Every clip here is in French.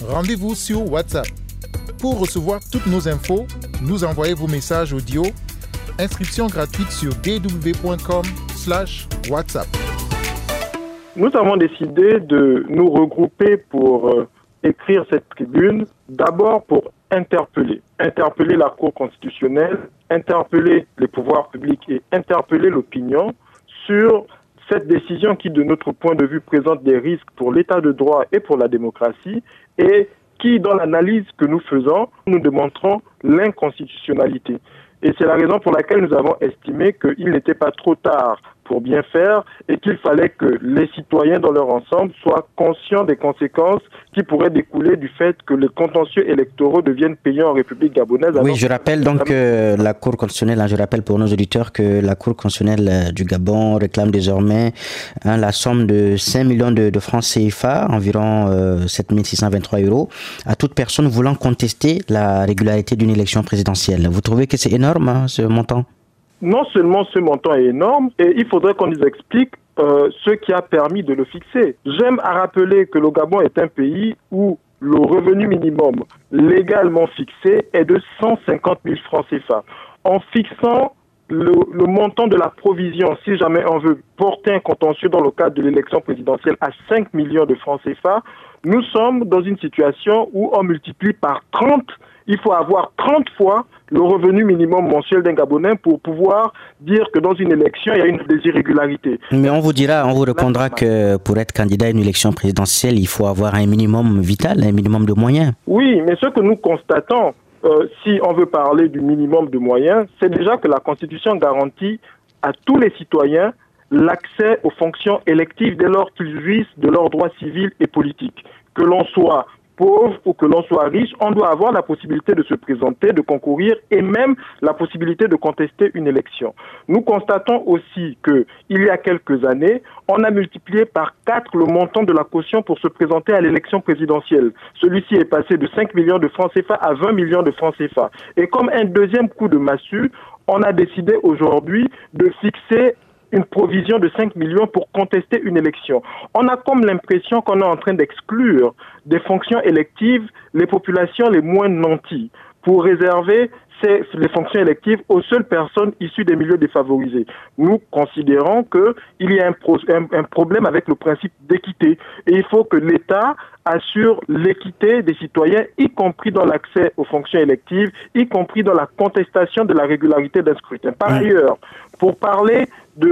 Rendez-vous sur WhatsApp. Pour recevoir toutes nos infos, nous envoyez vos messages audio. Inscription gratuite sur dw.com/WhatsApp. Nous avons décidé de nous regrouper pour écrire cette tribune, d'abord pour interpeller la Cour constitutionnelle, interpeller les pouvoirs publics et interpeller l'opinion sur cette décision qui, de notre point de vue, présente des risques pour l'état de droit et pour la démocratie et qui, dans l'analyse que nous faisons, nous démontrons l'inconstitutionnalité. Et c'est la raison pour laquelle nous avons estimé qu'il n'était pas trop tard pour bien faire et qu'il fallait que les citoyens dans leur ensemble soient conscients des conséquences qui pourraient découler du fait que les contentieux électoraux deviennent payants en République gabonaise. Oui, je rappelle donc que la Cour constitutionnelle, je rappelle pour nos auditeurs que la Cour constitutionnelle du Gabon réclame désormais la somme de 5 millions de francs CFA, environ 7 623 €, à toute personne voulant contester la régularité d'une élection présidentielle. Vous trouvez que c'est énorme, ce montant ? Non seulement ce montant est énorme, et il faudrait qu'on nous explique ce qui a permis de le fixer. J'aime à rappeler que le Gabon est un pays où le revenu minimum légalement fixé est de 150 000 francs CFA. En fixant le montant de la provision, si jamais on veut porter un contentieux dans le cadre de l'élection présidentielle à 5 millions de francs CFA, nous sommes dans une situation où on multiplie par 30. Il faut avoir 30 fois le revenu minimum mensuel d'un Gabonais pour pouvoir dire que dans une élection, il y a des irrégularités. Mais on vous répondra que pour être candidat à une élection présidentielle, il faut avoir un minimum vital, un minimum de moyens. Oui, mais ce que nous constatons, si on veut parler du minimum de moyens, c'est déjà que la Constitution garantit à tous les citoyens l'accès aux fonctions électives dès lors qu'ils jouissent de leurs droits civils et politiques. Que l'on soit pauvre ou que l'on soit riche, on doit avoir la possibilité de se présenter, de concourir et même la possibilité de contester une élection. Nous constatons aussi que il y a quelques années, on a multiplié par 4 le montant de la caution pour se présenter à l'élection présidentielle. Celui-ci est passé de 5 millions de francs CFA à 20 millions de francs CFA. Et comme un deuxième coup de massue, on a décidé aujourd'hui de fixer une provision de 5 millions pour contester une élection. On a comme l'impression qu'on est en train d'exclure des fonctions électives les populations les moins nanties pour réserver les fonctions électives aux seules personnes issues des milieux défavorisés. Nous considérons qu'il y a un problème avec le principe d'équité et il faut que l'État assure l'équité des citoyens, y compris dans l'accès aux fonctions électives, y compris dans la contestation de la régularité d'un scrutin. Par ailleurs, pour parler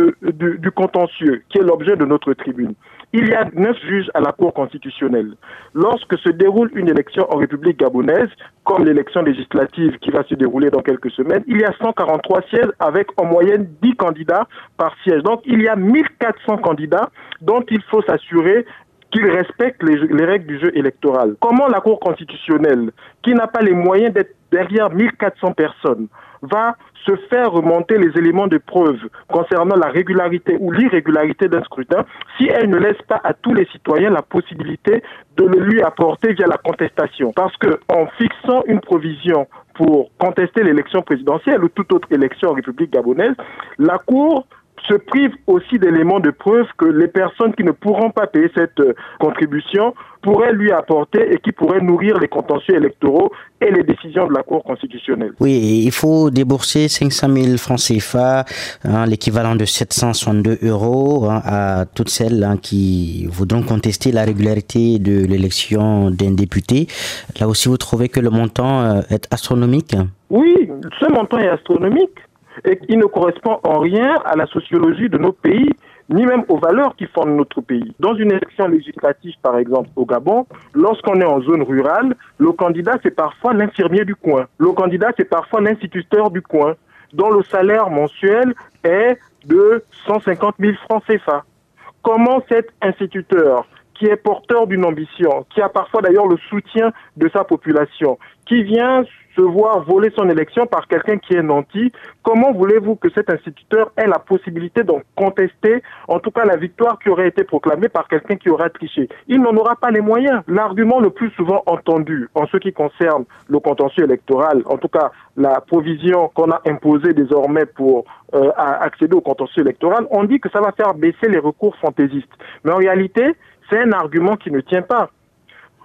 du contentieux, qui est l'objet de notre tribune, il y a 9 juges à la Cour constitutionnelle. Lorsque se déroule une élection en République gabonaise, comme l'élection législative qui va se dérouler dans quelques semaines, il y a 143 sièges avec en moyenne 10 candidats par siège. Donc il y a 1400 candidats dont il faut s'assurer qu'ils respectent les règles du jeu électoral. Comment la Cour constitutionnelle, qui n'a pas les moyens d'être derrière 1400 personnes, va se faire remonter les éléments de preuve concernant la régularité ou l'irrégularité d'un scrutin si elle ne laisse pas à tous les citoyens la possibilité de le lui apporter via la contestation. Parce que en fixant une provision pour contester l'élection présidentielle ou toute autre élection en République gabonaise, la Cour se prive aussi d'éléments de preuve que les personnes qui ne pourront pas payer cette contribution pourraient lui apporter et qui pourraient nourrir les contentieux électoraux et les décisions de la Cour constitutionnelle. Oui, il faut débourser 500 000 francs CFA, l'équivalent de 762 € à toutes celles qui voudront contester la régularité de l'élection d'un député. Là aussi, vous trouvez que le montant est astronomique ? Oui, ce montant est astronomique. Et il ne correspond en rien à la sociologie de nos pays, ni même aux valeurs qui fondent notre pays. Dans une élection législative, par exemple, au Gabon, lorsqu'on est en zone rurale, le candidat, c'est parfois l'infirmier du coin. Le candidat, c'est parfois l'instituteur du coin, dont le salaire mensuel est de 150 000 francs CFA. Comment cet instituteur, qui est porteur d'une ambition, qui a parfois d'ailleurs le soutien de sa population, qui vient se voir voler son élection par quelqu'un qui est nanti, comment voulez-vous que cet instituteur ait la possibilité d'en contester, en tout cas la victoire qui aurait été proclamée par quelqu'un qui aura triché? Il n'en aura pas les moyens. L'argument le plus souvent entendu en ce qui concerne le contentieux électoral, en tout cas la provision qu'on a imposée désormais pour accéder au contentieux électoral, on dit que ça va faire baisser les recours fantaisistes. Mais en réalité, c'est un argument qui ne tient pas.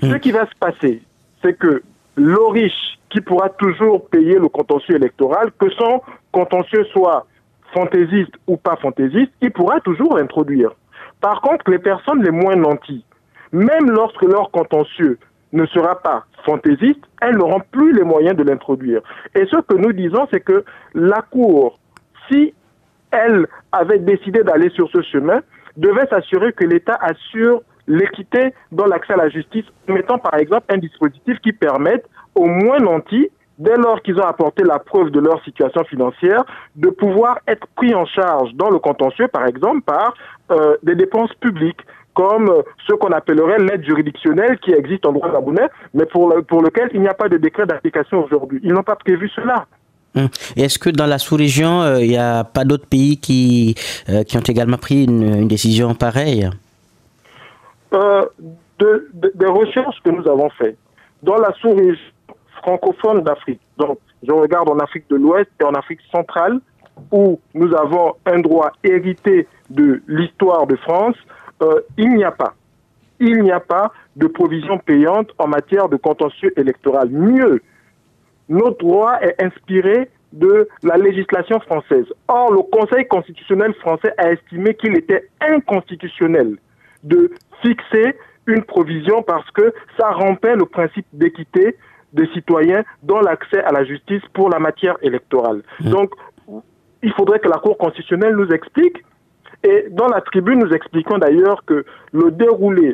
Ce qui va se passer, c'est que le riche qui pourra toujours payer le contentieux électoral, que son contentieux soit fantaisiste ou pas fantaisiste, il pourra toujours l'introduire. Par contre, les personnes les moins nanties, même lorsque leur contentieux ne sera pas fantaisiste, elles n'auront plus les moyens de l'introduire. Et ce que nous disons, c'est que la Cour, si elle avait décidé d'aller sur ce chemin, devait s'assurer que l'État assure l'équité dans l'accès à la justice, mettant par exemple un dispositif qui permette aux moins nantis, dès lors qu'ils ont apporté la preuve de leur situation financière, de pouvoir être pris en charge dans le contentieux, par exemple, par des dépenses publiques, comme ce qu'on appellerait l'aide juridictionnelle qui existe en droit gabonais, mais pour lequel il n'y a pas de décret d'application aujourd'hui. Ils n'ont pas prévu cela. Et est-ce que dans la sous-région, il n'y a pas d'autres pays qui ont également pris une décision pareille? Des recherches que nous avons faites dans la sous-région francophone d'Afrique, donc je regarde en Afrique de l'Ouest et en Afrique centrale, où nous avons un droit hérité de l'histoire de France, il n'y a pas de provision payante en matière de contentieux électoral. Mieux, notre droit est inspiré de la législation française. Or, le Conseil constitutionnel français a estimé qu'il était inconstitutionnel de fixer une provision parce que ça rompait le principe d'équité des citoyens dans l'accès à la justice pour la matière électorale. Donc, il faudrait que la Cour constitutionnelle nous explique. Et dans la tribune, nous expliquons d'ailleurs que le déroulé,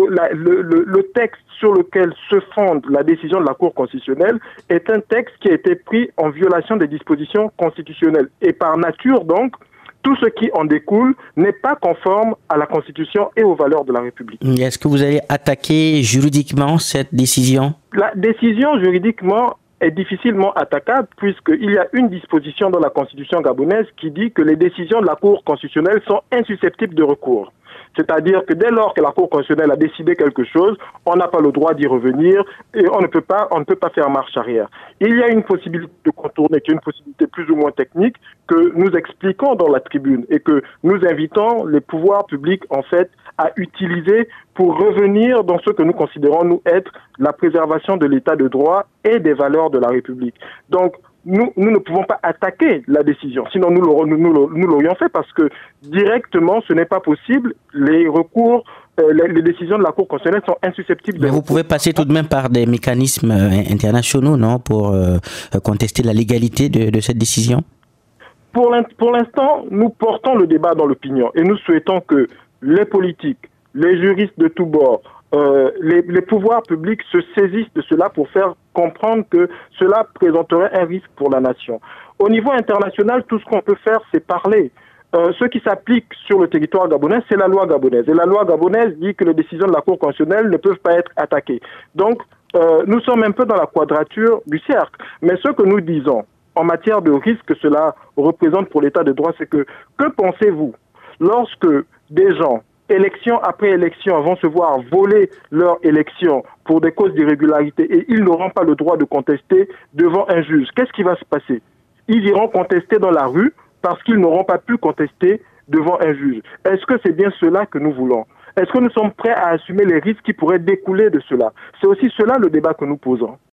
le texte sur lequel se fonde la décision de la Cour constitutionnelle est un texte qui a été pris en violation des dispositions constitutionnelles. Et par nature, donc, tout ce qui en découle n'est pas conforme à la Constitution et aux valeurs de la République. Est-ce que vous allez attaquer juridiquement cette décision? La décision juridiquement est difficilement attaquable puisqu'il y a une disposition dans la Constitution gabonaise qui dit que les décisions de la Cour constitutionnelle sont insusceptibles de recours. C'est-à-dire que dès lors que la Cour constitutionnelle a décidé quelque chose, on n'a pas le droit d'y revenir et on ne peut pas faire marche arrière. Il y a une possibilité de contourner, qui est une possibilité plus ou moins technique, que nous expliquons dans la tribune et que nous invitons les pouvoirs publics, en fait, à utiliser pour revenir dans ce que nous considérons, nous, être la préservation de l'état de droit et des valeurs de la République. Donc, nous ne pouvons pas attaquer la décision, sinon nous l'aurions fait parce que directement ce n'est pas possible, les recours, les décisions de la Cour constitutionnelle sont insusceptibles de... Mais vous pouvez passer tout de même par des mécanismes internationaux, non, pour contester la légalité de cette décision? Pour l'instant, nous portons le débat dans l'opinion et nous souhaitons que les politiques, les juristes de tous bords, les pouvoirs publics se saisissent de cela pour faire comprendre que cela présenterait un risque pour la nation. Au niveau international, tout ce qu'on peut faire, c'est parler. Ce qui s'applique sur le territoire gabonais, c'est la loi gabonaise. Et la loi gabonaise dit que les décisions de la Cour constitutionnelle ne peuvent pas être attaquées. Donc, nous sommes un peu dans la quadrature du cercle. Mais ce que nous disons en matière de risque que cela représente pour l'état de droit, c'est que pensez-vous lorsque des gens élection après élection vont se voir voler leur élection pour des causes d'irrégularité et ils n'auront pas le droit de contester devant un juge? Qu'est-ce qui va se passer? Ils iront contester dans la rue parce qu'ils n'auront pas pu contester devant un juge. Est-ce que c'est bien cela que nous voulons? Est-ce que nous sommes prêts à assumer les risques qui pourraient découler de cela? C'est aussi cela le débat que nous posons.